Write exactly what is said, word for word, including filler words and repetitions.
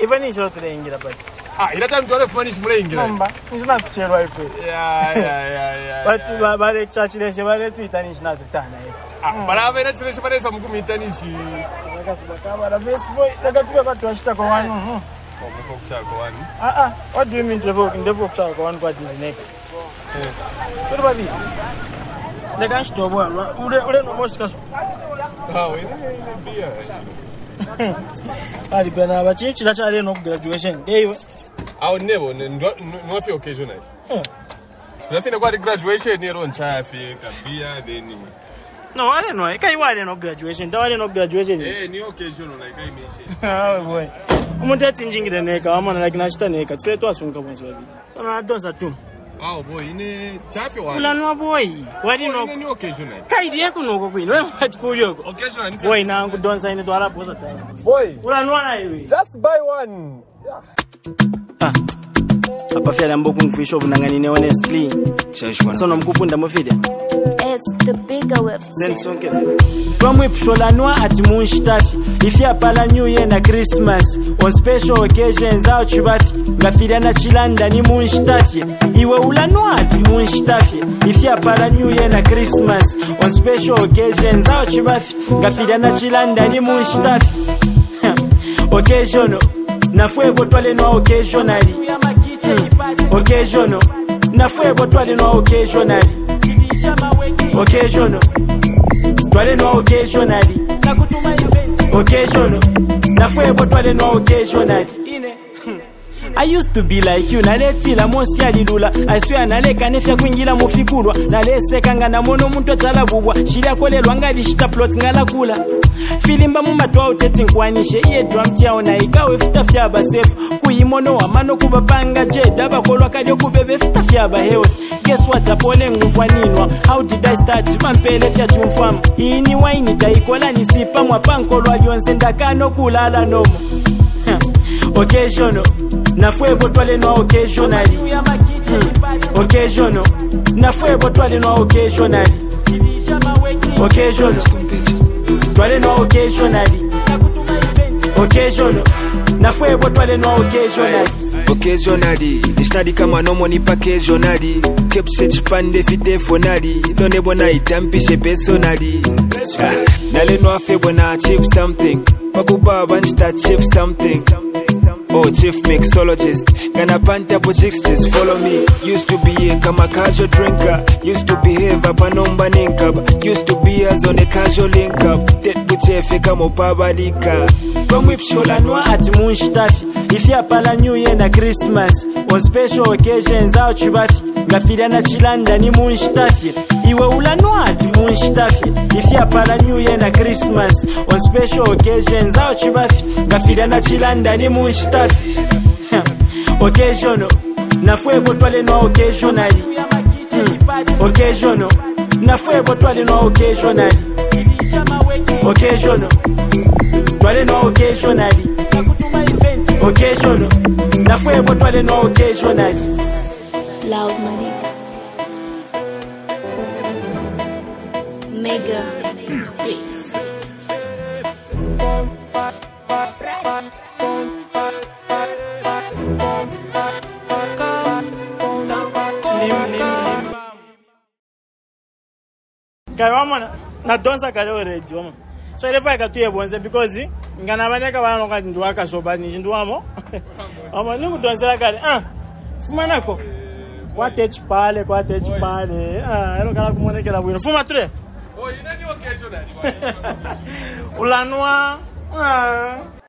even is not playing it but ah ila time to finish playing it number is not chero ife yeah yeah yeah yeah but ba le church le se ba le twitter ni not tana ife ah bara vena chile chipare sa mukumitanishi akasubaka bara facebook takatuka katwashita kwa wanu hm oh mfoko wanu ah ah what do you mean devo devo kwa wanu kwa dineka eh to ba bi daga shitobo ule ule no mosika ah we ne bia ali bana ba chichi la chale no graduation day awu nebo no fi occasional eh tunafika kwa graduation yero nchafi kabia then no I don't know kai wale no graduation dawale no graduation eh ni occasional like I mentioned ah boy umuntu ati njingire neka amana like nashita neka tse to asunka mwenzi babiji so na donza tu ah boy ine chafi wale ulanwa boy wali no ni occasional kai die kunoko kwini wewe matikuli yoko occasional boy nangu donza ine to ala boza time boy ulanwa na iwe just buy one yeah ah apa fela mboku ngifisho bunangani honestly so nomkupunda mo video it's the bigger web then sonke From Ipsholanwa at Munshtafi if ya pala new year na Christmas on special occasions out chubafi ngafira na chilanda ni Munshtafi iwe ulanwa at Munshtafi if ya pala new year na Christmas on special occasions out chubafi ngafira na chilanda ni Munshtafi occasional na fuego twale no occasionally occasional na fuego twale no occasionally occasional twale no occasionally na kutuma event occasional na fuego twale no occasionally ine I used to be like you na letila mosi alilula I swear na leka nefya kuingila mufikurwa na leseka ngana mono muntu atalabubwa shilia kolelwa ngali shita plot ngala kula filimba mu matwa uteti nkwanishe iye drum tiao na ikawe fita fyaba safe kuyimono amano kubapanga je daba kolwa kalyo kubebe fita fyaba health guess what apole ngufwaninwa how did I start mampele fya tumfam ini wine taikola nisipa mwapankolwa lyonse ndakano kulala nomo occasional na fuego twale no occasionally occasional na fuego twale no occasionally occasional twale no occasionally occasional na fuego twale no occasionally occasionally nishnadi kama nomo ni occasionally keep search pande fite fonali lone bona itampishe personally nale no afe bona achieve something pakuba bansta achieve something. Oh, chief mixologist, gonna panta for chicks, just follow me. Used to be a kama casual drinker, used to behave up a number link up, used to be as on a casual link up. That with chefe kama pabalika. From Ipsholanwa at Munshtafi, if ya pala new year na Christmas, on special occasions out chubafi, ngafira na chilanda ni Munshtafi. Iwe ulanwa at Munshtafi, if ya pala new year na Christmas, on special occasions out chubafi, ngafira na chilanda ni Munshtafi. Occasional na fuego twale no occasionally occasional na fuego twale no occasionally occasional twale no occasionally occasional na fuego twale no occasionally loud money mega beats Kaiwama na donsa kale already wama so ile faya katuye bonze because ngana baneka bana ngati ndwaka soba ni ndwamo ama ningu donsa kale ah fuma nako kwate chipale kwate chipale ah ero kala kumonekela bwino fuma tre oh ina ni occasionally ulanwa ah